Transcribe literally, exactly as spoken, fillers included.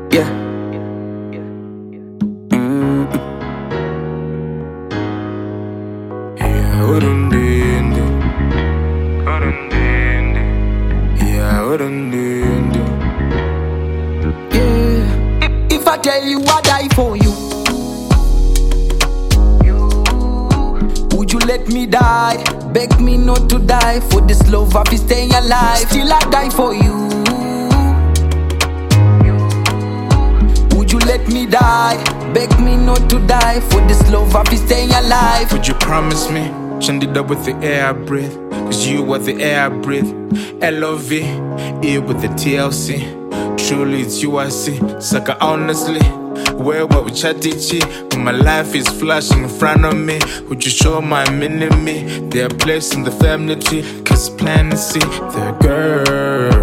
Yeah. Mm. Yeah, urundindi. Urundindi. Yeah, urundindi. Yeah. If, if I tell you I die for you, would you let me die? Beg me not to die. For this love I be staying alive. Still I die for you. Would you let me die? Beg me not to die. For this love I be staying alive. Would you promise me? Send it up with the air I breathe. Cause you are the air I breathe. L O V E with the T L C. Truly it's you I see. Sucker honestly, where what we chatty when my life is flashing in front of me? Would you show my enemy their place in the family tree? Cause plan to see the girl